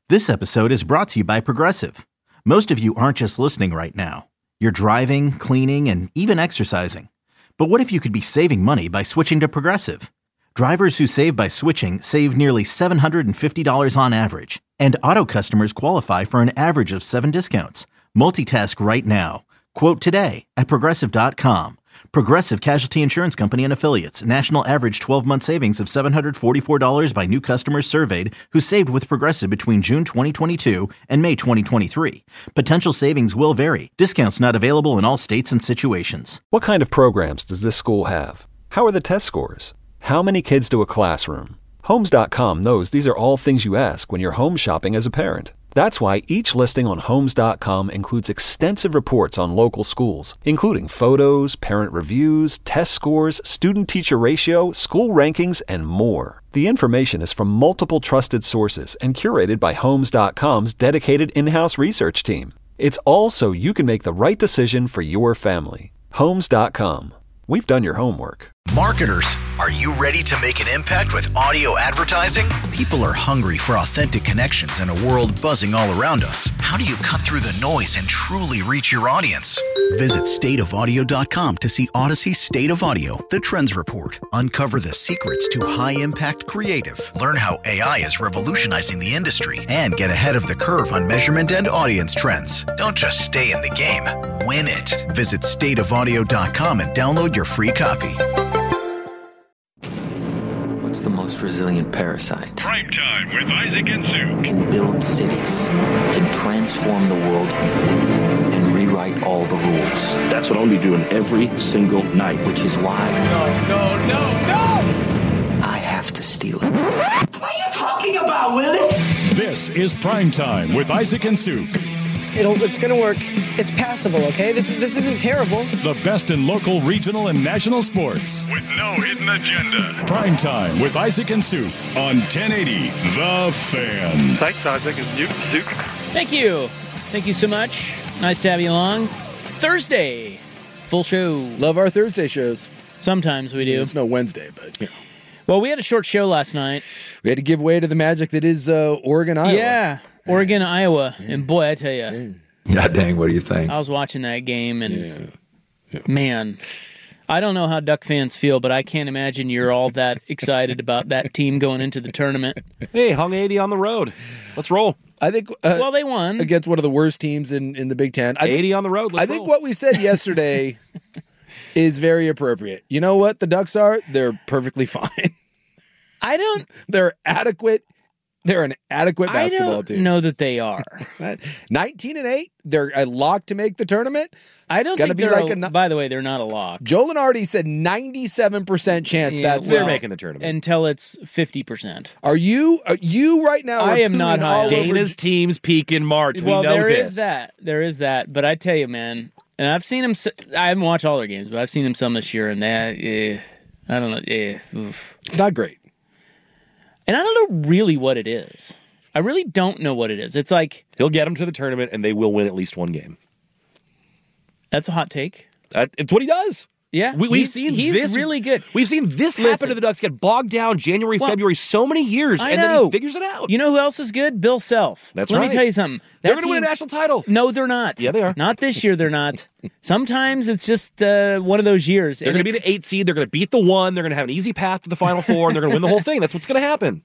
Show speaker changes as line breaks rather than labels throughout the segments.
This episode is brought to you by Progressive. Most of you aren't just listening right now. You're driving, cleaning, and even exercising. But what if you could be saving money by switching to Progressive? Drivers who save by switching save nearly $750 on average. And auto customers qualify for an average of 7 discounts. Multitask right now. Quote today at Progressive.com. Progressive Casualty Insurance Company and Affiliates. National average 12-month savings of $744 by new customers surveyed who saved with Progressive between June 2022 and May 2023. Potential savings will vary. Discounts not available in all states and situations.
What kind of programs does this school have? How are the test scores? How many kids do a classroom? Homes.com knows these are all things you ask when you're home shopping as a parent. That's why each listing on Homes.com includes extensive reports on local schools, including photos, parent reviews, test scores, student-teacher ratio, school rankings, and more. The information is from multiple trusted sources and curated by Homes.com's dedicated in-house research team. It's all so you can make the right decision for your family. Homes.com. We've done your homework.
Marketers, are you ready to make an impact with audio advertising? People are hungry for authentic connections in a world buzzing all around us. How do you cut through the noise and truly reach your audience? Visit stateofaudio.com to see Odyssey State of Audio, the Trends Report. Uncover the secrets to high-impact creative. Learn how AI is revolutionizing the industry and get ahead of the curve on measurement and audience trends. Don't just stay in the game, win it. Visit stateofaudio.com and download your free copy.
What's the most resilient parasite?
Prime Time with Isaac and Sue.
Can build cities, can transform the world, and rewrite all the rules.
That's what I'll be doing every single night.
Which is why... No! I have to steal it.
What are you talking about, Willis?
This is Prime Time with Isaac and Suk.
It's going to work. It's passable, okay? This isn't terrible.
The best in local, regional, and national sports.
With no hidden agenda.
Prime Time with Isaac and Suk on 1080 The Fan.
Thanks, Isaac and Suk.
Thank you. Thank you so much. Nice to have you along. Thursday. Full show.
Love our Thursday shows.
Sometimes we do.
It's no Wednesday, but, you know.
Well, we had a short show last night.
We had to give way to the magic that is Oregon, Iowa.
Yeah. Oregon, Iowa, and boy, I tell you.
God dang, what do you think?
I was watching that game, and man, I don't know how Duck fans feel, but I can't imagine you're all that excited about that team going into the tournament.
Hey, hung 80 on the road. Let's roll.
I think.
Well, they won
against one of the worst teams in the Big Ten.
80 on the road.
I think what we said yesterday is very appropriate. You know what the Ducks are? They're perfectly fine. They're adequate. They're an adequate basketball team.
I don't know that they are.
19-8. They're a lock to make the tournament.
I don't think they're by the way, they're not a lock.
Joe Lenardi said 97% chance
they're making the tournament.
Until it's 50%.
Are you right now?
I am not high.
Dana's team's peak in March.
Well,
we know
there
this.
is that. There is that. But I tell you, man, and I've seen him. I haven't watched all their games, but I've seen him some this year, and that I don't know.
It's not great.
And I don't know really what it is. I really don't know what it is. It's like...
He'll get them to the tournament, and they will win at least one game.
That's a hot take.
It's what he does.
Yeah.
We've seen
he's really good.
We've seen this happen to the Ducks, get bogged down January, February, so many years, then he figures it out.
You know who else is good? Bill Self.
That's
right.
Let
me tell you something.
They're going to win a national title.
No, they're not.
Yeah, they are.
Not this year, they're not. Sometimes it's just one of those years.
They're going to be the 8 seed. They're going to beat the 1. They're going to have an easy path to the Final Four, and they're going to win the whole thing. That's what's going to happen.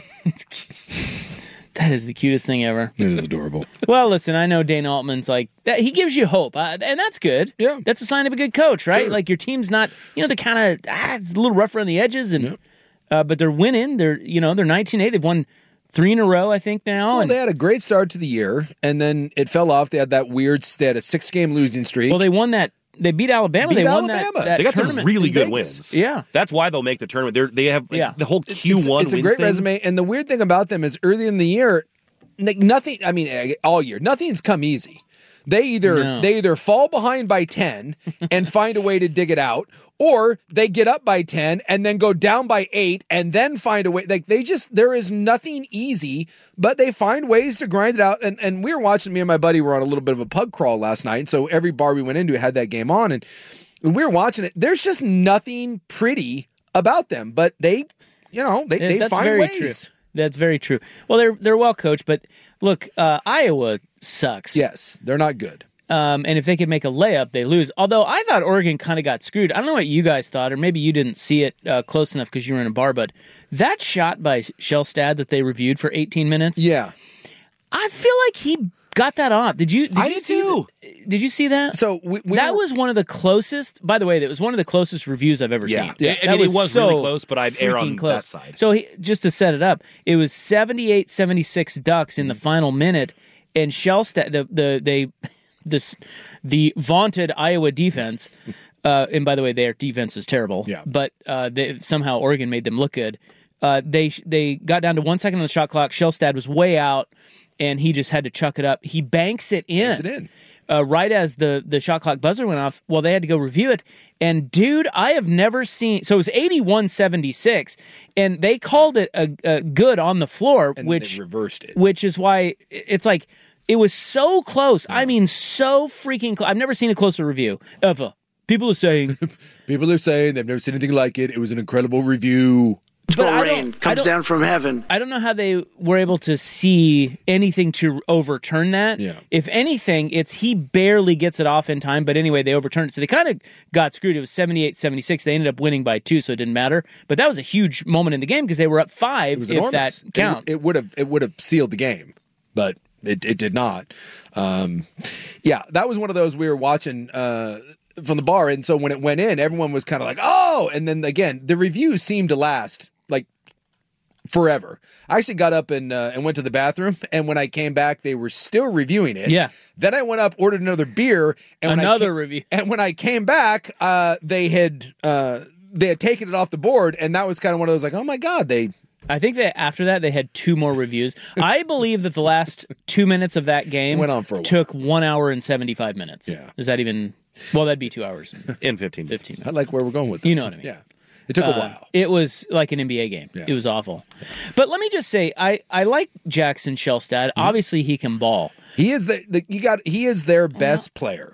That is the cutest thing ever.
It is adorable.
Well, listen, I know Dana Altman's like that. He gives you hope, and that's good.
Yeah,
that's a sign of a good coach, right?
Sure.
Like your team's not, they're kind of it's a little rough around the edges, and but they're winning. They're 19-8. They've won 3 in a row, I think now.
Well, they had a great start to the year, and then it fell off. They had that weird. They had a 6-game losing streak.
Well, they won that. They beat Alabama. They won that
they got some really good
Vegas.
wins.
Yeah.
That's why they'll make the tournament. They have the whole Q1
It's a great resume, and the weird thing about them is early in the year, nothing. I mean, all year, nothing's come easy. They either fall behind by 10 and find a way to dig it out, or they get up by 10 and then go down by 8 and then find a way. Like there is nothing easy, but they find ways to grind it out. And we were watching, me and my buddy were on a little bit of a pub crawl last night. So every bar we went into had that game on, and we were watching it. There's just nothing pretty about them, but they find ways.
True. That's very true. Well, they're well coached, but look, Iowa sucks.
Yes, they're not good.
And if they could make a layup, they lose. Although I thought Oregon kind of got screwed. I don't know what you guys thought, or maybe you didn't see it close enough because you were in a bar, but that shot by Shellstad that they reviewed for 18 minutes,
yeah,
I feel like he got that off. Did you see that?
So
that was one of the closest. By the way, that was one of the closest reviews I've ever seen.
Yeah, I mean, it was really close, but I'd err on that side.
So just to set it up, it was 78-76 Ducks in the final minute, and Shellstad the vaunted Iowa defense. And by the way, their defense is terrible.
Yeah.
But somehow Oregon made them look good. They got down to 1 second on the shot clock. Shellstad was way out, and he just had to chuck it up. He banks it in. Right as the shot clock buzzer went off. Well, they had to go review it. And, dude, I have never seen... So it was 81-76, and they called it a good on the floor,
and
which
they reversed it.
Which is why it's like... It was so close. Yeah. I mean, so freaking close. I've never seen a closer review ever. People are saying
they've never seen anything like it. It was an incredible review.
But rain comes down from heaven.
I don't know how they were able to see anything to overturn that.
Yeah.
If anything, he barely gets it off in time. But anyway, they overturned it. So they kind of got screwed. It was 78-76. They ended up winning by 2, so it didn't matter. But that was a huge moment in the game because they were up 5, if
enormous.
That counts.
It would have sealed the game, but it did not. Yeah, that was one of those we were watching from the bar, and so when it went in, everyone was kind of like, oh! And then again, the review seemed to last like forever. I actually got up and went to the bathroom, and when I came back, they were still reviewing it.
Yeah.
Then I went up, ordered another beer, and
review.
And when I came back, they had taken it off the board, and that was kind of one of those like, oh my god,
I think that after that they had 2 more reviews. I believe that the last 2 minutes of that game
went on for a while.
Took 1 hour and 75 minutes.
Yeah.
Is that even? Well, that'd be 2 hours
in 15
minutes.
I like where we're going with it.
You know what I mean?
Yeah. It took a while.
It was like an NBA game.
Yeah.
It was awful. But let me just say, I like Jackson Shellstad. Mm-hmm. Obviously, he can ball.
He is he is their best player.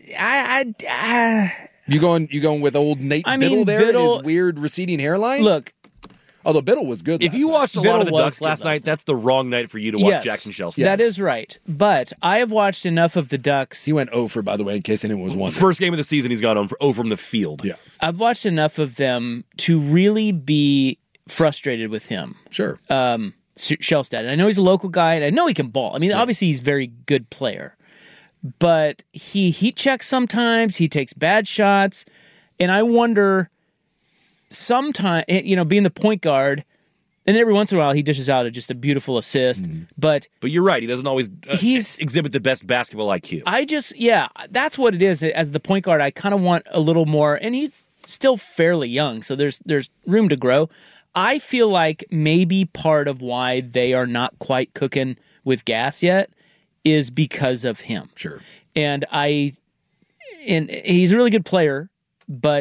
You going with old Nate Biddle there and his weird receding hairline?
Look.
Although Biddle was good.
If you watched a lot of the Ducks last night, that's the wrong night for you to watch Jackson Shellstad.
That is right. But I have watched enough of the Ducks.
He went 0 for, by the way, in case anyone was wondering.
First game of the season, he's gone 0 from the field.
Yeah.
I've watched enough of them to really be frustrated with him.
Sure.
Shellstad. And I know he's a local guy, and I know he can ball. I mean, obviously he's a very good player. But he heat checks sometimes. He takes bad shots. And I wonder... Sometimes, being the point guard, and every once in a while he dishes out just a beautiful assist. Mm-hmm. But
you're right, he doesn't always exhibit the best basketball IQ.
That's what it is. As the point guard, I kind of want a little more, and he's still fairly young, so there's room to grow. I feel like maybe part of why they are not quite cooking with gas yet is because of him.
Sure.
And he's a really good player, but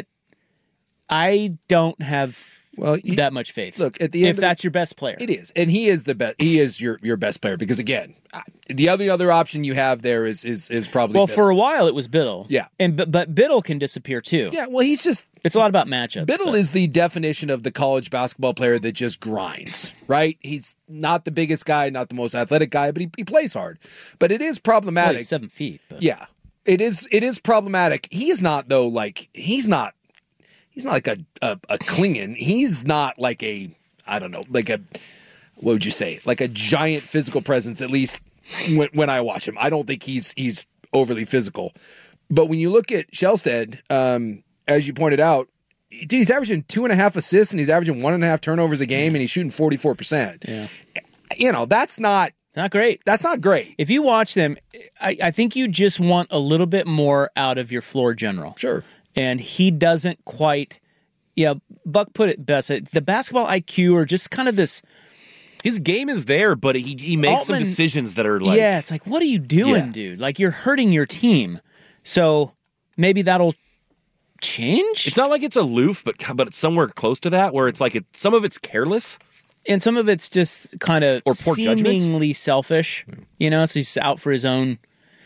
I don't have that much faith.
Look, at the end,
if that's your best player,
it is, and he is the best. He is your best player because again, the other option you have there is probably
well
Biddle.
For a while it was Biddle,
yeah,
but Biddle can disappear too.
Yeah, well it's
a lot about matchups.
Biddle is the definition of the college basketball player that just grinds, right? He's not the biggest guy, not the most athletic guy, but he plays hard. But it is problematic.
Well, he's 7 feet. But.
Yeah, it is problematic. He is not though. Like he's not like a Klingon. He's not like what would you say? Like a giant physical presence, at least when I watch him. I don't think he's overly physical. But when you look at Shellstad, as you pointed out, dude, he's averaging 2.5 assists and he's averaging 1.5 turnovers a game and he's shooting 44%.
Yeah.
That's not
great.
That's not great.
If you watch them, I think you just want a little bit more out of your floor general.
Sure.
And he doesn't quite, Buck put it best. The basketball IQ or just kind of this.
His game is there, but he makes some decisions that are like.
Yeah, it's like, what are you doing, dude? Like, you're hurting your team. So maybe that'll change?
It's not like it's aloof, but it's somewhere close to that, where it's like some of it's careless.
And some of it's just kind of
or poor
seemingly
judgment.
Selfish. So he's out for his own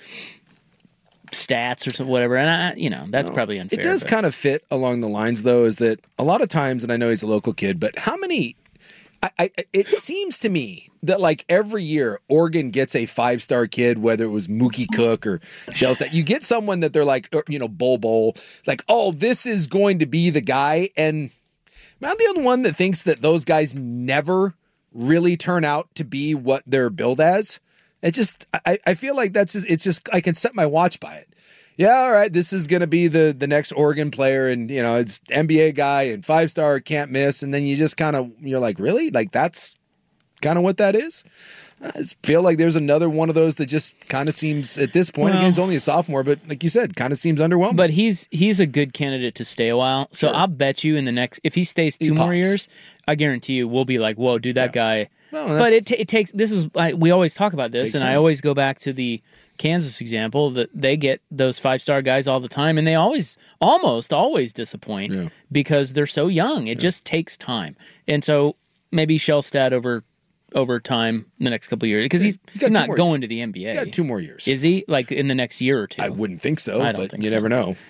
stats or something, whatever, and that's probably unfair.
It does kind of fit along the lines, though, is that a lot of times, and I know he's a local kid, but how many It seems to me that like every year Oregon gets a 5-star kid, whether it was Mookie Cook or Shellstat. You get someone that they're like, Bol, like, oh, this is going to be the guy. And I'm the only one that thinks that those guys never really turn out to be what they're billed as. It's just, I feel like it's just, I can set my watch by it. Yeah, all right, this is going to be the next Oregon player, and, it's NBA guy and 5-star, can't miss, and then you just you're like, really? Like, that's kind of what that is? I just feel like there's another one of those that just kind of seems, at this point, again, he's only a sophomore, but like you said, kind of seems underwhelming.
But he's a good candidate to stay a while, so sure. I'll bet you if he stays two more years, I guarantee you we'll be like, whoa, dude, that guy. Well, but it takes, we always talk about this, and I always go back to the Kansas example that they get those 5-star guys all the time, and they almost always disappoint because they're so young. It just takes time, and so maybe Shellstat over time in the next couple of years because he's not going to the NBA.
He got 2 more years.
Is he like in the next year or two?
I wouldn't think so, but you never know.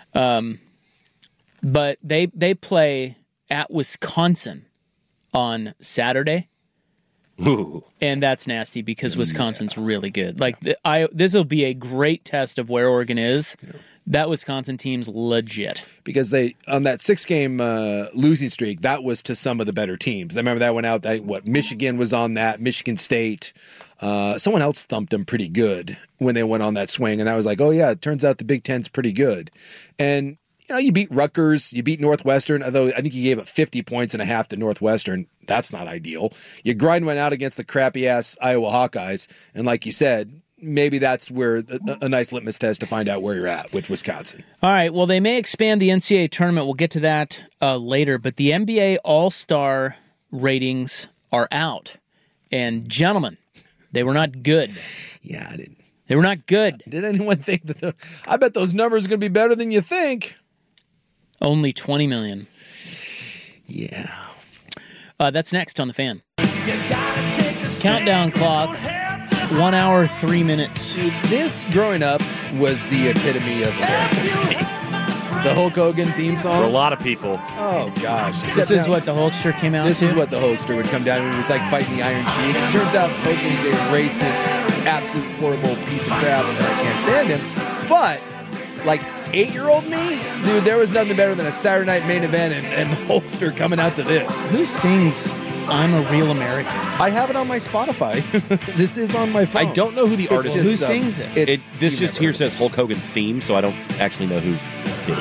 But they play at Wisconsin on Saturday.
Ooh.
And that's nasty because Wisconsin's really good. Like this will be a great test of where Oregon is. Yeah. That Wisconsin team's legit
because they on that 6-game losing streak. That was to some of the better teams. I remember that went out. Michigan was on that. Michigan State. Someone else thumped them pretty good when they went on that swing, and that was like, oh yeah, it turns out the Big Ten's pretty good. And you beat Rutgers, you beat Northwestern, although I think you gave up 50 points and a half to Northwestern. That's not ideal. You grind one out against the crappy-ass Iowa Hawkeyes, and like you said, maybe that's where a nice litmus test to find out where you're at with Wisconsin.
All right, well, they may expand the NCAA tournament. We'll get to that later, but the NBA All-Star ratings are out. And gentlemen, they were not good.
Yeah, I didn't.
They were not good.
Did anyone think that I bet those numbers are going to be better than you think.
Only 20 million.
Yeah.
That's next on The Fan. Countdown clock, 1 hour, 3 minutes.
Dude, this, growing up, was the epitome of America for me. The Hulk Hogan theme song.
For a lot of people.
Oh, gosh.
This is what the Hulkster came out
This is what the Hulkster would come down and it was like fighting the Iron Sheik. It turns out Hogan's a racist, absolute horrible piece of crap and I can't stand him. But, like, 8-year-old me, dude, there was nothing better than a Saturday night main event and the Hulkster coming out to this.
Who sings I'm a Real American?
I have it on my Spotify. This is on my phone.
I don't know who the artist
is. Who
is.
Sings it?
This just here says Hulk Hogan theme, so I don't actually know who did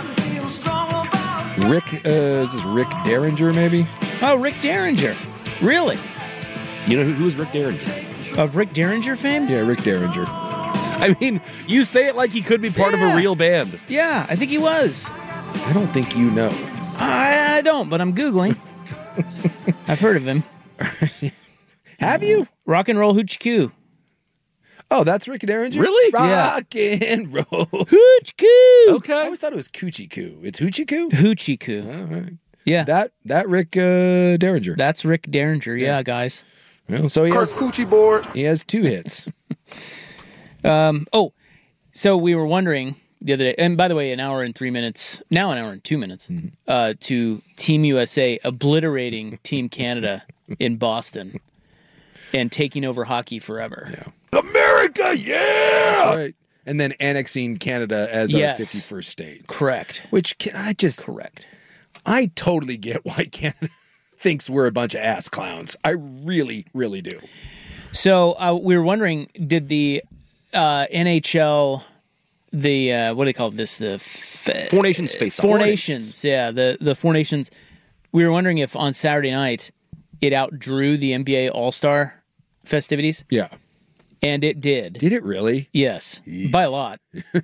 it.
Rick, is this Rick Derringer, maybe?
Oh, Rick Derringer. Really?
You know who is Rick Derringer?
Of Rick Derringer fame?
Yeah, Rick Derringer.
I mean, you say it like he could be part of a real band.
Yeah, I think he was.
I don't think you know.
I don't, but I'm Googling. I've heard of him.
Have you?
Rock and Roll Hoochie Coo.
Oh, that's Rick Derringer?
Really?
Rock and Roll
Hoochie Coo.
Okay. I always thought it was Coochie Coo. It's Hoochie Coo?
Hoochie Coo.
All right.
Yeah.
That Rick Derringer.
That's Rick Derringer, yeah, guys.
Well, so he has
Coochie board.
He has 2 hits.
So we were wondering the other day, and by the way, an hour and 2 minutes, to Team USA obliterating Team Canada in Boston and taking over hockey forever.
Yeah. America, yeah! That's right. And then annexing Canada as our 51st state.
Correct.
Which Correct. I totally get why Canada thinks we're a bunch of ass clowns. I really, really do.
So we were wondering, did the NHL, what do they call this? The
Four Nations face.
Four Nations, yeah. The Four Nations. We were wondering if on Saturday night it outdrew the NBA All-Star festivities.
Yeah.
And it did.
Did it really?
Yes. By a lot.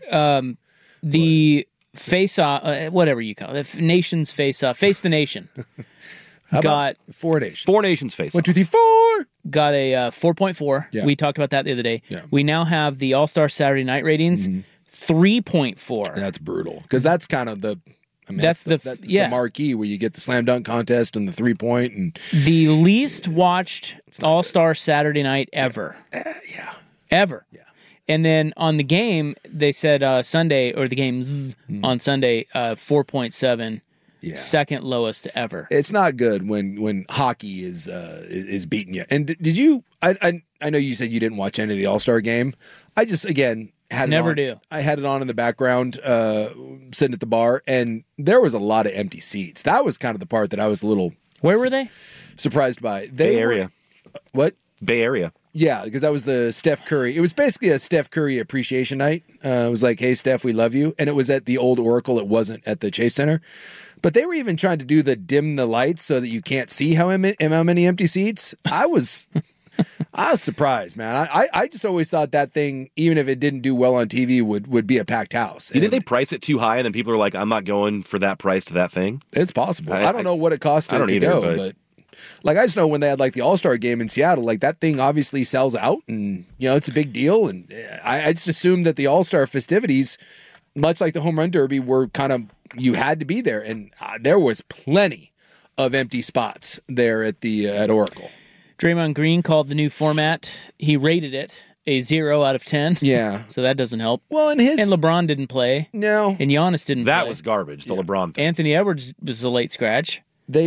The face-off, whatever you call it, the Nations face-off, Face the Nation.
Got Four Nations.
Four Nations face.
1, 2, 3, 4.
Got a 4.4.
Yeah.
We talked about that the other day.
Yeah.
We now have the All-Star Saturday night ratings, 3.4.
That's brutal. Because that's kind of the...
that's the
marquee where you get the slam dunk contest and the 3-point and
the least watched All-Star Saturday night ever.
Yeah.
Ever.
Yeah.
And then on the game, they said Sunday, or the games on Sunday, 4.7 second lowest ever.
It's not good when hockey is beating you. And did you? I know you said you didn't watch any of the All-Star game. I just had
Never
it on.
do.
I had it on in the background, sitting at the bar, and there was a lot of empty seats. That was kind of the part that I was a little.
Where were they?
Surprised by.
Bay Area.
What?
Bay Area.
Yeah, because that was the Steph Curry. It was basically a Steph Curry appreciation night. It was like, hey, Steph, we love you. And it was at the old Oracle. It wasn't at the Chase Center. But they were even trying to do the dim the lights so that you can't see how many empty seats. I was surprised, man. I just always thought that thing, even if it didn't do well on TV, would be a packed house.
You think they price it too high and then people are like, I'm not going for that price to that thing?
It's possible. I don't know what it cost to go, but like I just know when they had like the All-Star game in Seattle, like that thing obviously sells out and it's a big deal. And I just assumed that the All-Star festivities, much like the Home Run Derby, were kind of, you had to be there. And there was plenty of empty spots there at Oracle.
Draymond Green called the new format. He rated it a 0 out of 10.
Yeah.
So that doesn't help.
Well, and
LeBron didn't play.
No.
And Giannis didn't play.
That was garbage, the LeBron thing.
Anthony Edwards was a late scratch.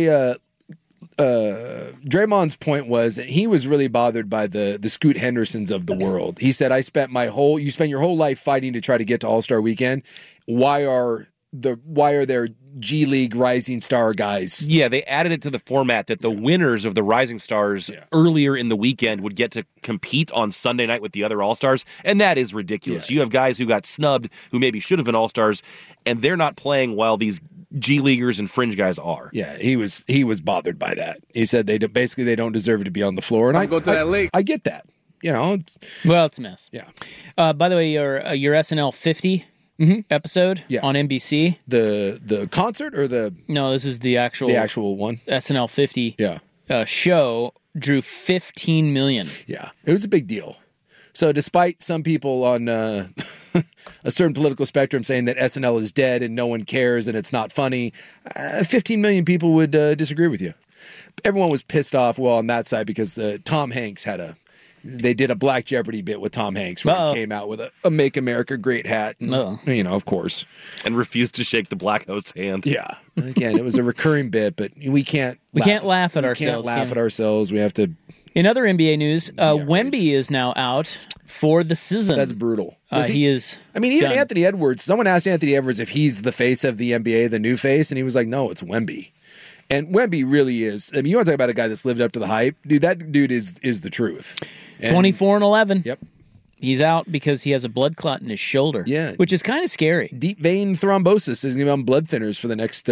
Draymond's point was that he was really bothered by the Scoot Hendersons of the world. He said, you spent your whole life fighting to try to get to All-Star Weekend. Why are there G League Rising Star guys?
Yeah, they added it to the format that the winners of the Rising Stars earlier in the weekend would get to compete on Sunday night with the other All-Stars, and that is ridiculous. Yeah. You have guys who got snubbed who maybe should have been All-Stars, and they're not playing while these G Leaguers and fringe guys are.
Yeah, he was bothered by that. He said they don't deserve to be on the floor, and I go to that lake. I get that.
Well, it's a mess.
Yeah.
By the way, your SNL 50 episode on NBC.
The concert or the
no, this is the actual one. SNL 50 show drew 15 million.
Yeah, it was a big deal. So despite some people on a certain political spectrum saying that SNL is dead and no one cares and it's not funny, 15 million people would disagree with you. Everyone was pissed off, on that side because Tom Hanks they did a Black Jeopardy bit with Tom Hanks where he came out with a Make America Great hat, and, of course.
And refused to shake the black host's hand.
Yeah. Again, it was a recurring bit, but we can't
laugh at ourselves.
We can't laugh at ourselves. We have to.
In other NBA news, Wemby is now out for the season.
That's brutal.
He is.
I mean, even
done.
Anthony Edwards. Someone asked Anthony Edwards if he's the face of the NBA, the new face, and he was like, "No, it's Wemby." And Wemby really is. I mean, you want to talk about a guy that's lived up to the hype, dude? That dude is the truth.
24-11.
Yep.
He's out because he has a blood clot in his shoulder.
Yeah,
which is kind of scary.
Deep vein thrombosis is going to be on blood thinners for the next,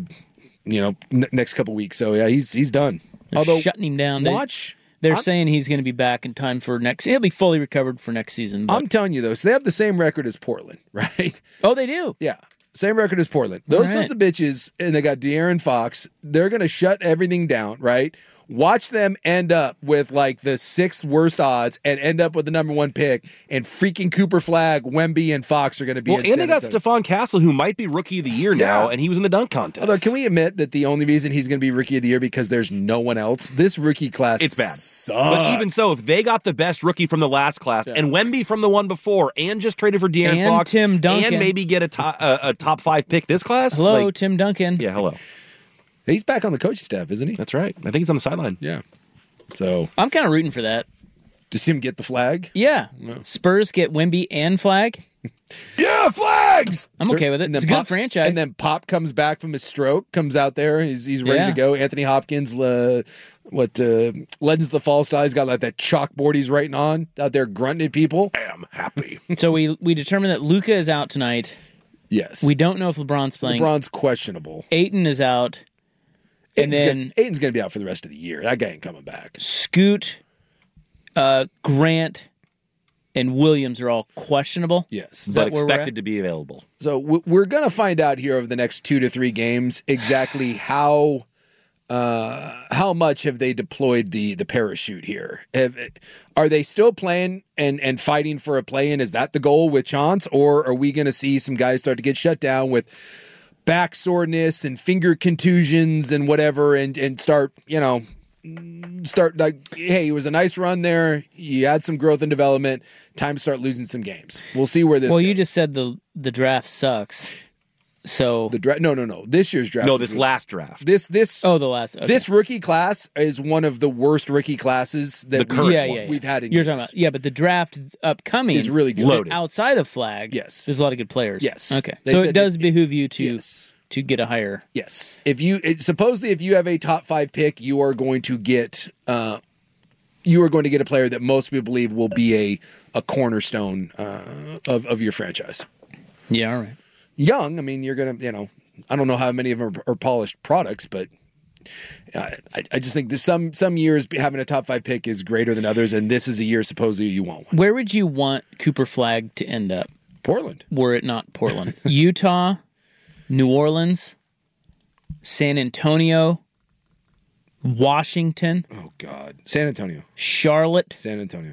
next couple weeks. So yeah, he's done.
Although shutting him down. They're
I'm
saying he's going to be back in time for next. He'll be fully recovered for next season.
I'm telling you though, so they have the same record as Portland, right?
Oh, they do.
Yeah. Same record as Portland. Those sons of bitches, and they got De'Aaron Fox. They're going to shut everything down, right? Watch them end up with like the 6th worst odds and end up with the number 1 pick, and freaking Cooper Flagg, Wemby, and Fox are going to be.
Well, and they got Stephon Castle, who might be Rookie of the Year now, and he was in the dunk contest.
Although, can we admit that the only reason he's going to be Rookie of the Year because there's no one else? This rookie class,
it's bad.
Sucks.
But even so, if they got the best rookie from the last class and Wemby from the one before, and just traded for De'Aaron Fox,
Tim Duncan,
and maybe get a top 5 pick this class.
Hello, Tim Duncan.
Yeah, hello.
He's back on the coaching staff, isn't he?
That's right. I think he's on the sideline.
Yeah. So
I'm kind of rooting for that.
To see him get the flag?
Yeah. No. Spurs get Wemby and Flagg.
Yeah, flags!
I'm okay with it. It's a good franchise.
And then Pop comes back from his stroke, comes out there. He's ready to go. Anthony Hopkins, Legends of the Fall Style, he's got like that chalkboard he's writing on out there grunting at people.
I am happy.
So we determined that Luka is out tonight.
Yes.
We don't know if LeBron's playing.
LeBron's questionable.
Ayton is out.
Ayton's going to be out for the rest of the year. That guy ain't coming back.
Scoot, Grant, and Williams are all questionable.
Yes.
But expected to be available.
So we're going to find out here over the next 2 to 3 games exactly how much have they deployed the parachute here. Are they still playing and fighting for a play-in? Is that the goal with Chance? Or are we going to see some guys start to get shut down with back soreness and finger contusions and whatever, and start like, hey, it was a nice run there. You had some growth and development. Time to start losing some games. We'll see where this goes.
You just said the draft sucks. So
the draft? No. This year's draft.
No, this last draft.
This.
Oh, the last. Okay.
This rookie class is one of the worst rookie classes that we've had in years.
Talking about. Yeah, but the draft upcoming
is really good.
Loaded.
Outside of flag.
Yes,
there's a lot of good players.
Yes.
Okay. So it does behoove you to get a higher.
Yes. Supposedly if you have a top 5 pick, you are going to get a player that most people believe will be a cornerstone of your franchise.
Yeah. All right.
Young, I mean, you're gonna, I don't know how many of them are polished products, but I just think there's some years having a top 5 pick is greater than others, and this is a year supposedly you want one.
Where would you want Cooper Flagg to end up?
Portland.
Were it not Portland, Utah, New Orleans, San Antonio, Washington.
Oh God, San Antonio,
Charlotte,
San Antonio.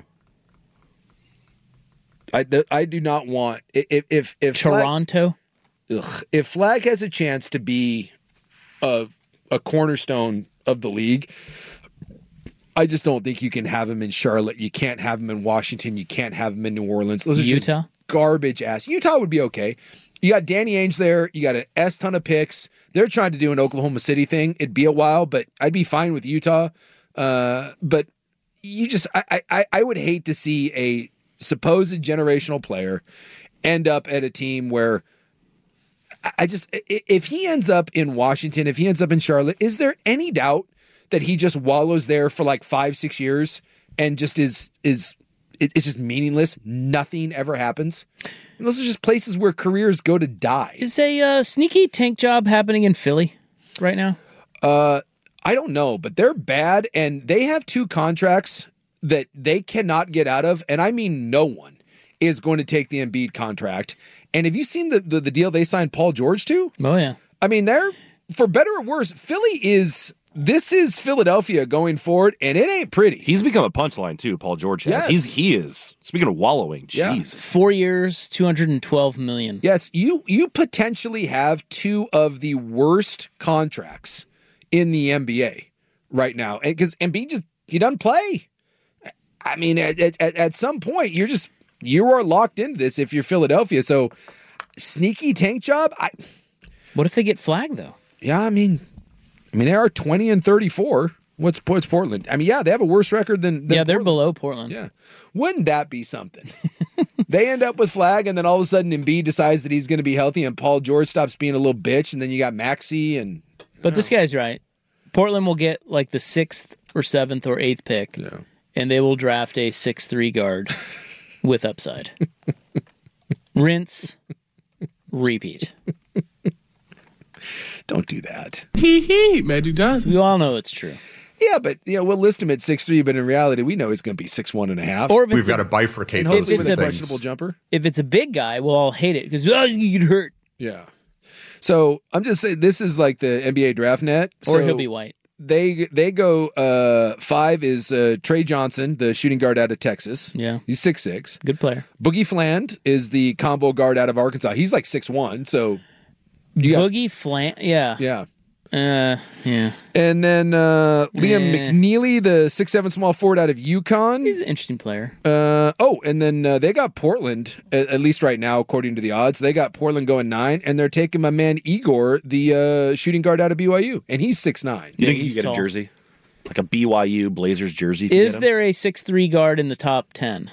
I do not want if
Toronto.
If Flagg has a chance to be a cornerstone of the league, I just don't think you can have him in Charlotte. You can't have him in Washington. You can't have him in New Orleans. Those are
Utah,
just garbage ass. Utah would be okay. You got Danny Ainge there. You got an ton of picks. They're trying to do an Oklahoma City thing. It'd be a while, but I'd be fine with Utah. But you just, I would hate to see a supposed generational player end up at a team where if he ends up in Washington, if he ends up in Charlotte, is there any doubt that he just wallows there for like 5-6 years and just it's just meaningless? Nothing ever happens. And those are just places where careers go to die.
Is a sneaky tank job happening in Philly right now?
I don't know, but they're bad, and they have 2 contracts that they cannot get out of, and I mean no one is going to take the Embiid contract. And have you seen the deal they signed Paul George to?
Oh, yeah.
I mean, they're, for better or worse, this is Philadelphia going forward, and it ain't pretty.
He's become a punchline, too, Paul George has.
Yes.
He is. Speaking of wallowing, jeez.
4 years, $212 million.
Yes, you potentially have 2 of the worst contracts in the NBA right now. Because Embiid he doesn't play. I mean, at some point, you are locked into this if you're Philadelphia. So, sneaky tank job.
What if they get flagged though?
Yeah, I mean, they are 20-34. What's Portland? I mean, yeah, they have a worse record than
they're
Portland.
below Portland.
Yeah, wouldn't that be something? They end up with Flagg, and then all of a sudden, Embiid decides that he's going to be healthy, and Paul George stops being a little bitch, and then you got Maxey and.
But this guy's right. Portland will get like the 6th or 7th or 8th pick.
Yeah.
And they will draft a 6'3" guard with upside. Rinse, repeat.
Don't do that.
Magic Johnson.
You all know it's true.
Yeah, but we'll list him at 6'3", but in reality, we know he's going to be 6'1.5".
Or if
we've got to bifurcate those
with a
things.
questionable jumper.
If it's a big guy, we'll all hate it because you get hurt.
Yeah. So I'm just saying this is like the NBA draft net.
Or he'll be white.
They go 5 is Trey Johnson, the shooting guard out of Texas.
Yeah.
He's 6'6".
Good player.
Boogie Fland is the combo guard out of Arkansas. He's like 6'1", so
Boogie Fland, yeah.
Yeah.
Yeah.
And then Liam McNeely, the 6'7" small forward out of UConn.
He's an interesting player.
And then they got Portland, at least right now, according to the odds. They got Portland going 9, and they're taking my man Igor, the shooting guard out of BYU, and he's 6'9".
You think you could get a jersey? Like a BYU Blazers jersey?
Is there a 6'3" guard in the top 10?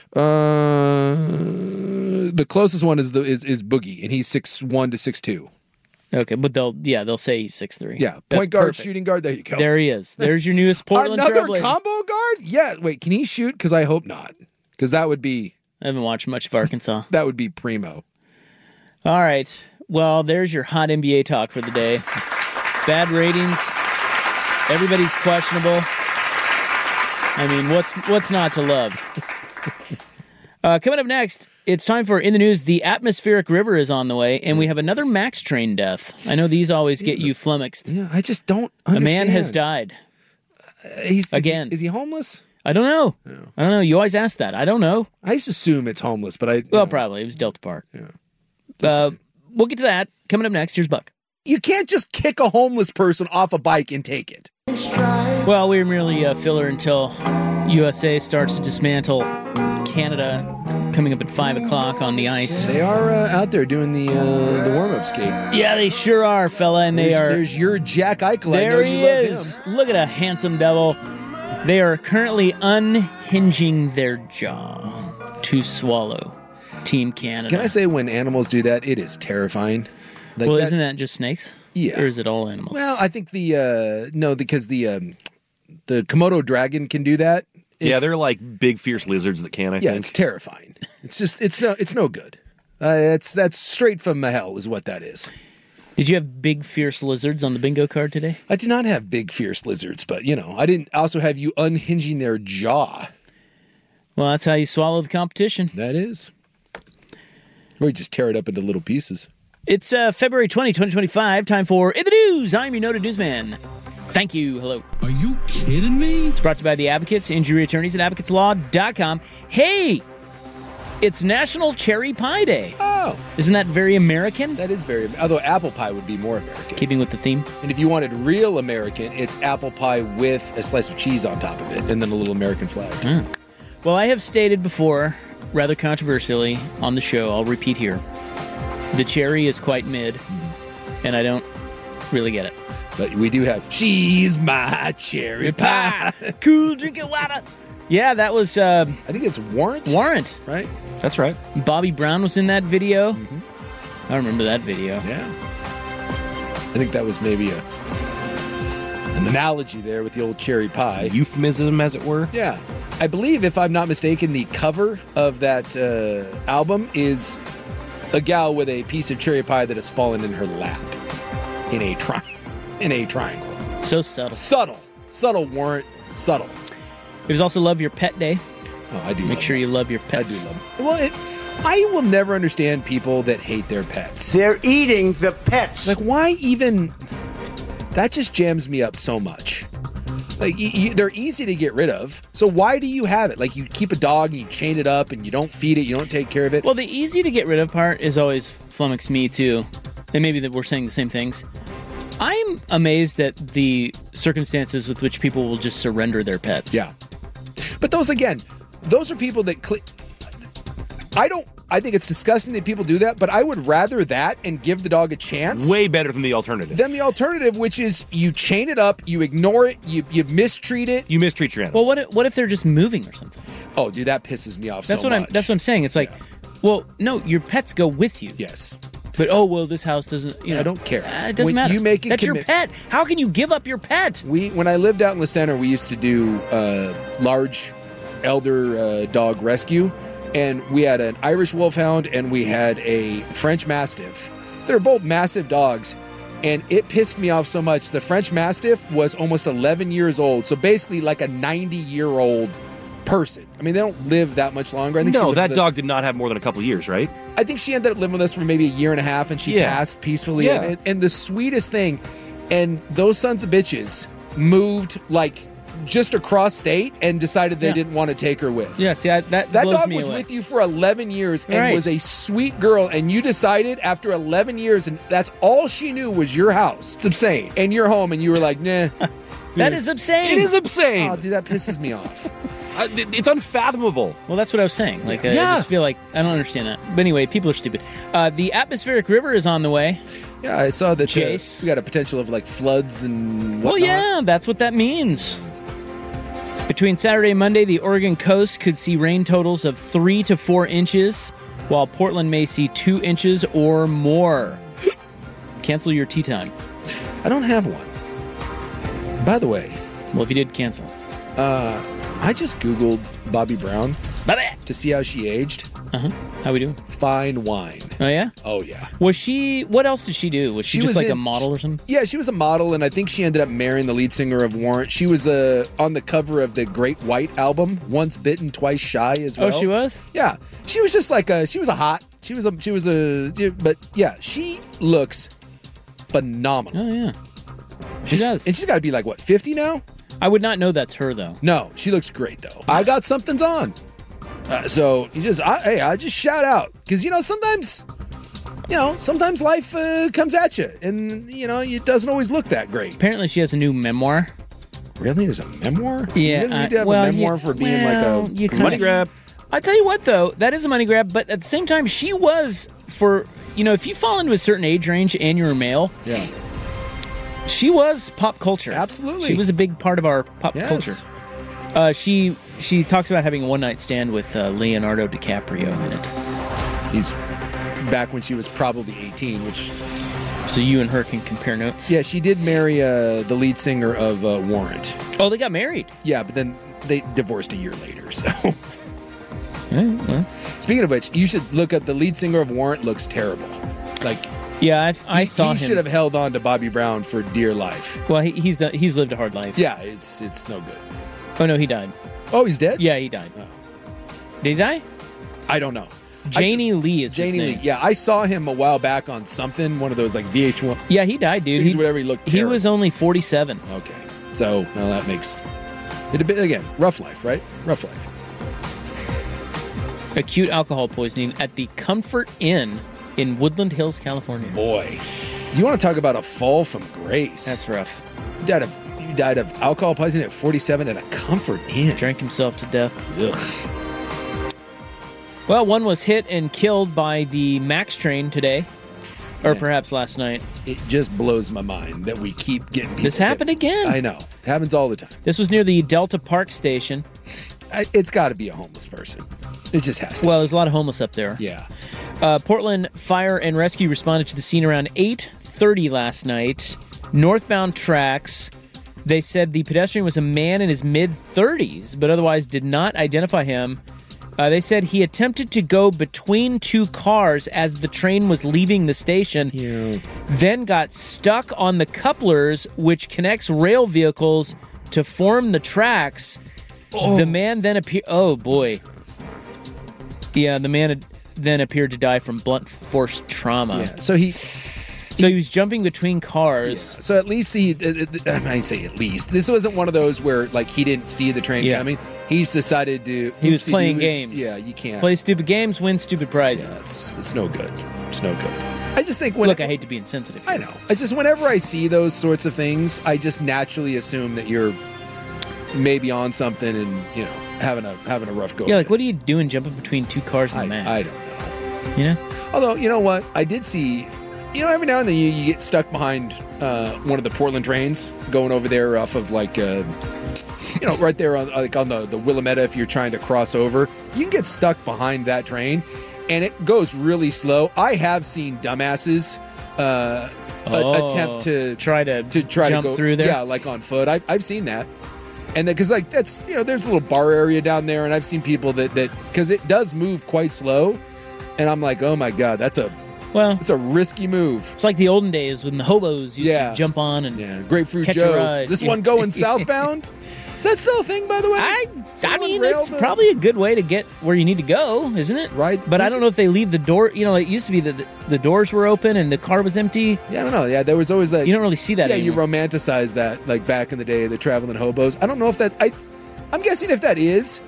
The closest one is Boogie, and he's 6'1" to 6'2".
Okay, but they'll say he's 6'3".
Yeah, point guard, shooting guard. There you go.
There he is. There's your newest Portland
Another
Trailblazer.
combo guard? Yeah. Wait, can he shoot? Because I hope not. Because that would be.
I haven't watched much of Arkansas.
That would be primo.
All right. Well, there's your hot NBA talk for the day. Bad ratings. Everybody's questionable. I mean, what's not to love? Coming up next, it's time for In the News. The atmospheric river is on the way, and we have another Max train death. I know these always get you flummoxed.
Yeah, I just don't understand.
A man has died. Again.
Is he homeless?
I don't know. No. I don't know. You always ask that. I don't know.
I just assume it's homeless, but
probably. It was Delta Park.
Yeah.
We'll get to that. Coming up next, here's Buck.
You can't just kick a homeless person off a bike and take it.
Well, we're merely filler until USA starts to dismantle Canada, coming up at 5 o'clock on the ice.
They are out there doing the warm-up skate.
Yeah, they sure are, fella, and
There's your Jack Eichel.
There
I know
he
you
is.
love him.
Look at a handsome devil. They are currently unhinging their jaw to swallow Team Canada.
Can I say when animals do that, it is terrifying.
Well, isn't that just snakes?
Yeah.
Or is it all animals?
Well, I think because the Komodo dragon can do that.
Yeah, they're like big, fierce lizards that can, I think.
It's terrifying. It's just, it's no good. That's straight from hell is what that is.
Did you have big, fierce lizards on the bingo card today?
I did not have big, fierce lizards, but, I didn't also have you unhinging their jaw.
Well, that's how you swallow the competition.
That is. Or you just tear it up into little pieces.
It's February 20, 2025. Time for In the News. I'm your noted newsman. Thank you. Hello.
Are you kidding me?
It's brought to you by the Advocates, injury attorneys at advocateslaw.com. Hey, it's National Cherry Pie Day.
Oh.
Isn't that very American?
That is very, although apple pie would be more American.
Keeping with the theme.
And if you wanted real American, it's apple pie with a slice of cheese on top of it and then a little American flag.
Well, I have stated before, rather controversially, on the show, I'll repeat here, the cherry is quite mid, and I don't really get it.
But we do have, she's my cherry pie.
Cool drinking water. Yeah, that was... I
think it's Warrant.
Warrant.
Right?
That's right.
Bobby Brown was in that video. I remember that video.
Yeah. I think that was maybe an analogy there with the old cherry pie.
Euphemism, as it were.
Yeah. I believe, if I'm not mistaken, the cover of that album is a gal with a piece of cherry pie that has fallen in her lap in a triangle.
So subtle.
Subtle, Warrant. Subtle.
It is also Love Your Pet Day.
Oh, I do.
Make sure you love your pets.
I do love them. Well, I will never understand people that hate their pets.
They're eating the pets.
Like, why even... That just jams me up so much. Like, they're easy to get rid of, so why do you have it? Like, you keep a dog and you chain it up and you don't feed it, you don't take care of it.
Well, the easy to get rid of part is always flummoxed me, too. And maybe that we're saying the same things. I'm amazed at the circumstances with which people will just surrender their pets.
Yeah. But those are people that... I think it's disgusting that people do that, but I would rather that and give the dog a chance.
Way better than the alternative.
Which is you chain it up, you ignore it, you mistreat it.
You mistreat your animal.
Well, what if they're just moving or something?
Oh, dude, that pisses me off
That's
so much.
That's what I'm saying. It's like, well, no, your pets go with you.
Yes.
But, this house doesn't,
I don't care.
It doesn't matter.
You make it
That's your pet. How can you give up your pet?
When I lived out in the center, we used to do large elder dog rescue. And we had an Irish Wolfhound and we had a French Mastiff. They're both massive dogs. And it pissed me off so much. The French Mastiff was almost 11 years old. So basically like a 90-year-old person. I mean, they don't live that much longer. I think
that dog did not have more than a couple of years, right?
I think she ended up living with us for maybe a year and a half and she passed peacefully.
Yeah.
And the sweetest thing, and those sons of bitches moved like just across state and decided they didn't want to take her with.
Yeah, see, that
dog was with you for 11 years and was a sweet girl, and you decided after 11 years, and that's all she knew was your house. It's insane. And your home, and you were like, nah.
That is insane.
It is insane.
Oh, dude, that pisses me off.
It's unfathomable.
Well, that's what I was saying. Like, I just feel like I don't understand that. But anyway, people are stupid. The atmospheric river is on the way.
Yeah, I saw that.
Chase.
We got a potential of like floods and whatnot.
Well, yeah, that's what that means. Between Saturday and Monday, the Oregon coast could see rain totals of 3 to 4 inches, while Portland may see 2 inches or more. Cancel your tea time.
I don't have one. By the way.
Well, if you did, cancel.
I just Googled Bobby Brown to see how she aged.
How we doing?
Fine wine.
Oh, yeah?
Oh, yeah.
Was she... What else did she do? Was she just like a model or something?
Yeah, she was a model, and I think she ended up marrying the lead singer of Warrant. She was on the cover of the Great White album, Once Bitten, Twice Shy as well.
Oh, she was?
Yeah. She was just like she was but yeah, she looks phenomenal.
Oh, yeah. She does.
And she's got to be like, what, 50 now?
I would not know that's her, though.
No, she looks great, though. I got something's on. So I just shout out because sometimes life comes at you and it doesn't always look that great.
Apparently, she has a new memoir
Really? There's a memoir?
Yeah,
You really need to have a memoir for being like a
money grab.
I tell you what, though, that is a money grab. But at the same time, she was if you fall into a certain age range and you're a male,
yeah,
she was pop culture.
Absolutely,
she was a big part of our pop culture. She talks about having a one night stand with Leonardo DiCaprio in it.
He's back when she was probably 18, which.
So you and her can compare notes?
Yeah, she did marry the lead singer of Warrant.
Oh, they got married?
Yeah, but then they divorced a year later, so...
well.
Speaking of which, you should look up the lead singer of Warrant. Looks terrible. Like...
Yeah, I saw him.
He should have held on to Bobby Brown for dear life.
Well, he's lived a hard life.
Yeah, it's no good.
Oh, no, he died.
Oh, he's dead?
Yeah, he died.
Oh.
Did he die?
I don't know.
Janie Lee is his
Janie
name.
Lee. Yeah, I saw him a while back on something, one of those like VH1.
Yeah, he died, dude.
He looked terrible.
He was only 47.
Okay. So, well, that makes it a bit, again, rough life, right? Rough life.
Acute alcohol poisoning at the Comfort Inn in Woodland Hills, California.
Boy, you want to talk about a fall from grace.
That's rough.
You died of alcohol poisoning at 47 at a Comfort Inn.
Drank himself to death.
Ugh.
Well, one was hit and killed by the MAX train today, or perhaps last night.
It just blows my mind that we keep getting people.
This happened again.
I know. It happens all the time.
This was near the Delta Park station.
It's got to be a homeless person. It just has to.
Well, there's a lot of homeless up there.
Yeah.
Portland Fire and Rescue responded to the scene around 8:30 last night. Northbound tracks. They said the pedestrian was a man in his mid-30s, but otherwise did not identify him. They said he attempted to go between two cars as the train was leaving the station, then got stuck on the couplers, which connects rail vehicles to form the tracks. Oh. The man then appeared... Oh, boy. Yeah, the man then appeared to die from blunt force trauma.
Yeah, so he
was jumping between cars.
Yeah. So at least I say at least. This wasn't one of those where like he didn't see the train coming. He's decided to...
He was playing games.
Yeah, you can't.
Play stupid games, win stupid prizes.
Yeah, it's no good. It's no good. I just think
Look, I hate to be insensitive here.
I know. It's just whenever I see those sorts of things, I just naturally assume that you're maybe on something and, having a rough go.
Yeah, like what are you doing jumping between two cars in the MAX?
I don't know.
You know?
Although, you know what? I did see... every now and then you get stuck behind one of the Portland trains going over there off of like, right there on the Willamette. If you're trying to cross over, you can get stuck behind that train, and it goes really slow. I have seen dumbasses attempt to
try to
go
through there.
Yeah, like on foot. I've seen that, and then because like that's there's a little bar area down there, and I've seen people that because it does move quite slow, and I'm like, oh my god, it's a risky move.
It's like the olden days when the hobos used to jump on and
Grapefruit
catch
Joe.
a ride.
Is this one going southbound? Is that still a thing, by the way?
I mean, it's probably a good way to get where you need to go, isn't it?
Right.
But I don't know if they leave the door. It used to be that the doors were open and the car was empty.
Yeah, I don't know. Yeah, there was always that.
You don't really see that anymore.
You romanticize that, like back in the day, the traveling hobos. I don't know if that. I'm guessing if that is,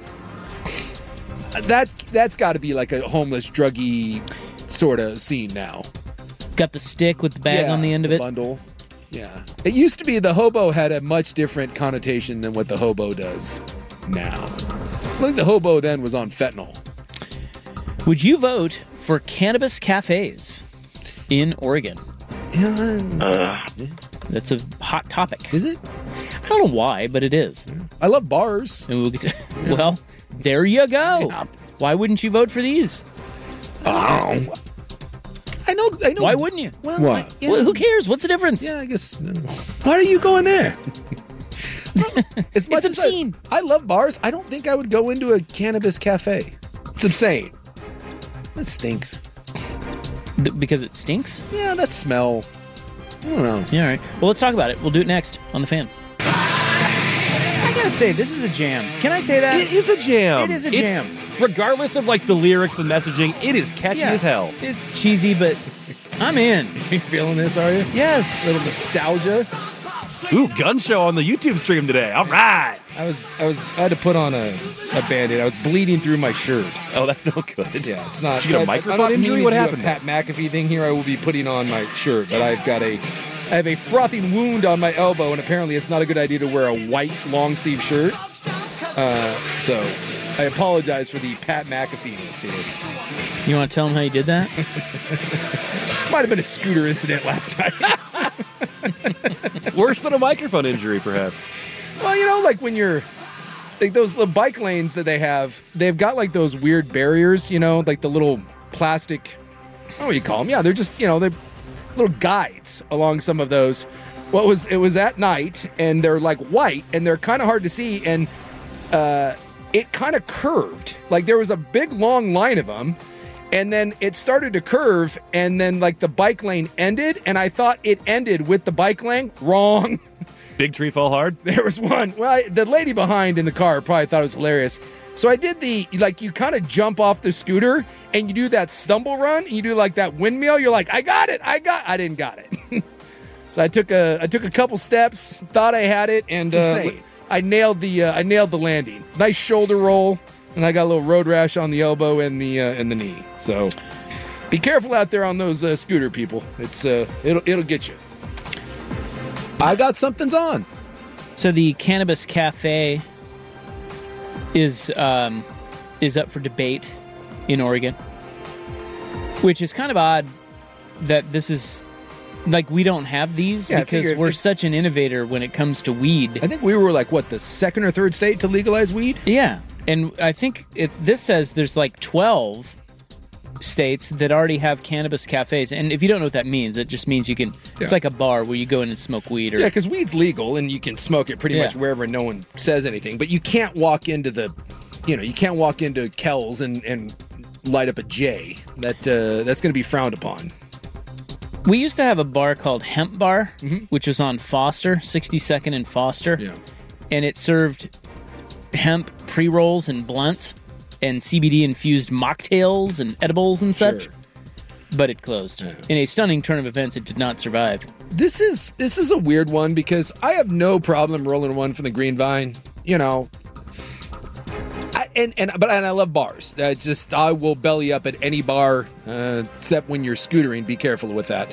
that's got to be like a homeless, druggy sort of scene now.
Got the stick with the bag on the end of it.
Bundle. Yeah. It used to be the hobo had a much different connotation than what the hobo does now. I think the hobo then was on fentanyl.
Would you vote for cannabis cafes in Oregon? That's a hot topic.
Is it?
I don't know why, but it is.
I love bars.
And we'll get to, well, there you go. Yeah. Why wouldn't you vote for these?
Oh. I know.
Why wouldn't you?
Well,
what? Well, who cares? What's the difference?
Yeah, I guess. Why are you going there? As much
it's obscene.
As I love bars, I don't think I would go into a cannabis cafe. It's insane. That stinks.
Because it stinks?
Yeah, that smell. I don't know.
Yeah, all right. Well, let's talk about it. We'll do it next on The Fan. I gotta say, this is a jam. Can I say that?
It is a jam.
It is a jam.
Regardless of like the lyrics and messaging, it is catchy as hell.
It's cheesy, but I'm in.
You feeling this, are you?
Yes.
A little nostalgia.
Ooh, gun show on the YouTube stream today. All right.
I had to put on a Band-Aid. I was bleeding through my shirt.
Oh, that's no good.
Yeah, it's not.
Did you get a microphone injury? What happened?
A Pat McAfee thing here. I will be putting on my shirt, but I've got a I have a frothing wound on my elbow, and apparently it's not a good idea to wear a white long-sleeve shirt. So I apologize for the Pat McAfee-ness here.
You want to tell him how you did that?
Might have been a scooter incident last night.
Worse than a microphone injury, perhaps.
Well, you know, like when you're like the bike lanes that they have, they've got like those weird barriers, you know, like the little plastic, what do you call them? Yeah, they're just, you know, they're little guides along some of those. Well, it was at night, and they're like white, and they're kind of hard to see, and it kind of curved. Like there was a big long line of them, and then it started to curve, and then like the bike lane ended, and I thought it ended with the bike lane. Wrong.
Big tree fall hard?
There was one. Well, the lady behind in the car probably thought it was hilarious. So I did you kind of jump off the scooter, and you do that stumble run, and you do like that windmill. You're like, I didn't got it. So I took a couple steps, thought I had it, and I nailed the landing. It's a nice shoulder roll, and I got a little road rash on the elbow and the knee. So be careful out there on those scooter people. It's it'll get you. I got something's on.
So the Cannabis Cafe is up for debate in Oregon, which is kind of odd that this is like we don't have these because we're such an innovator when it comes to weed.
I think we were like the second or third state to legalize weed.
Yeah, and I think this says there's like 12 states that already have cannabis cafes, and if you don't know what that means, it just means you can. It's like a bar where you go in and smoke weed.
Yeah, because weed's legal and you can smoke it pretty much wherever no one says anything. But you can't walk into Kells and light up a J. That's going to be frowned upon.
We used to have a bar called Hemp Bar, which was on Foster, 62nd and Foster, and it served hemp pre-rolls and blunts and CBD-infused mocktails and edibles and such. Sure. But it closed. Yeah. In a stunning turn of events, it did not survive.
This is a weird one because I have no problem rolling one from the Green Vine. You know, but I love bars. That's just I will belly up at any bar except when you're scootering. Be careful with that.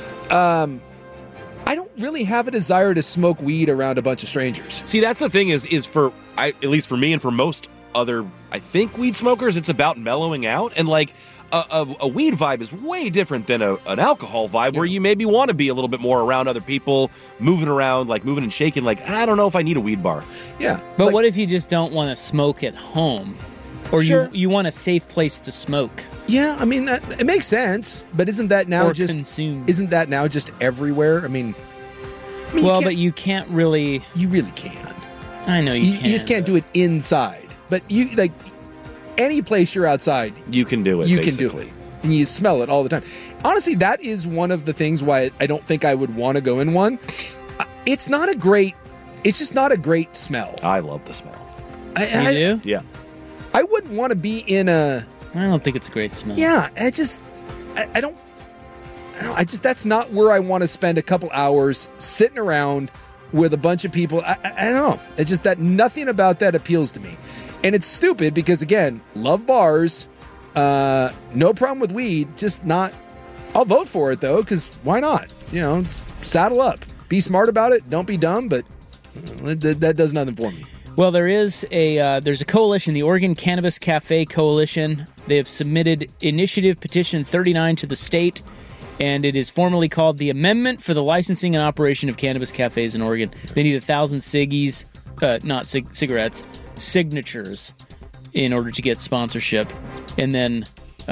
I don't really have a desire to smoke weed around a bunch of strangers.
See, that's the thing is at least for me and for most other, I think, weed smokers, it's about mellowing out. And like a weed vibe is way different than an alcohol vibe where you maybe want to be a little bit more around other people, moving around, like moving and shaking. Like, I don't know if I need a weed bar.
Yeah.
But what if you just don't want to smoke at home? Or you want a safe place to smoke?
Yeah, I mean, it makes sense. But isn't that now isn't that now just everywhere? I mean
well, but you can't really.
You really can.
I know you can.
You just can't do it inside. But you like any place you're outside,
you can do it.
You can do it, and you smell it all the time. Honestly, that is one of the things why I don't think I would want to go in one. It's just not a great smell.
I love the smell.
You do?
Yeah.
I wouldn't want to be in a.
I don't think it's a great smell.
Yeah, I don't. That's not where I want to spend a couple hours sitting around with a bunch of people. I don't know. It's just that nothing about that appeals to me. And it's stupid because, again, love bars, no problem with weed, just not. I'll vote for it, though, because why not? You know, saddle up. Be smart about it. Don't be dumb, but that does nothing for me.
Well, there's a coalition, the Oregon Cannabis Cafe Coalition. They have submitted Initiative Petition 39 to the state, and it is formally called the Amendment for the Licensing and Operation of Cannabis Cafes in Oregon. They need 1,000 cigarettes, signatures in order to get sponsorship, and then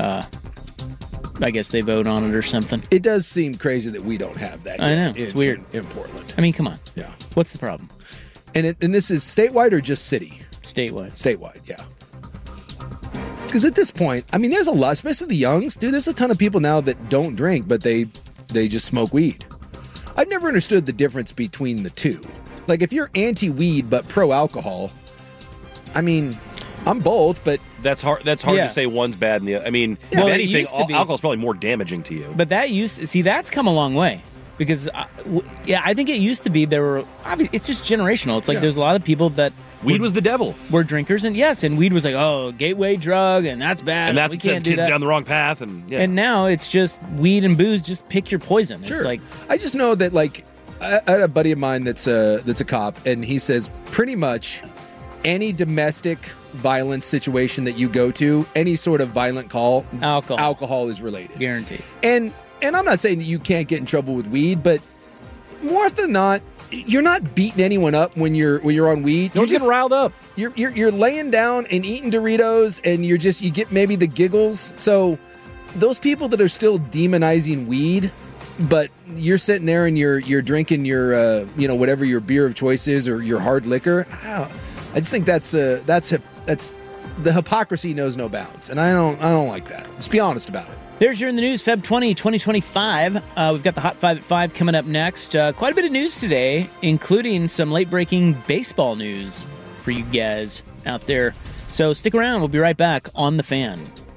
I guess they vote on it or something.
It does seem crazy that we don't have that.
I know, it's weird
in Portland.
I mean, come on.
Yeah,
what's the problem?
And this is statewide or just city?
Statewide,
yeah. Because at this point, I mean, there's a lot, especially the youngs. Dude, there's a ton of people now that don't drink, but they just smoke weed. I've never understood the difference between the two. Like, if you're anti-weed but pro-alcohol, I mean, I'm both, but
that's hard to say one's bad and the other. I mean, if anything, alcohol's probably more damaging to you.
But that's come a long way. Because, I think it used to be it's just generational. It's like there's a lot of people that
Weed was the devil.
Were drinkers, and weed was like, oh, gateway drug, and that's bad.
And that
we
sends
can't do
kids
that.
down the wrong path. And
now it's just weed and booze. Just pick your poison.
Sure.
It's like,
I just know that, like, I had a buddy of mine that's a cop, and he says pretty much any domestic violence situation that you go to, any sort of violent call, alcohol is related.
Guaranteed.
And I'm not saying that you can't get in trouble with weed, but more often than not, you're not beating anyone up when you're on weed.
You're just getting riled up.
You're laying down and eating Doritos, and you get maybe the giggles. So those people that are still demonizing weed, but you're sitting there and you're drinking your whatever your beer of choice is or your hard liquor. I just think that's the hypocrisy knows no bounds, and I don't like that. Just be honest about it.
There's your In the News, Feb 20, 2025. We've got the Hot 5 at 5 coming up next. Quite a bit of news today, including some late-breaking baseball news for you guys out there. So stick around. We'll be right back on The Fan.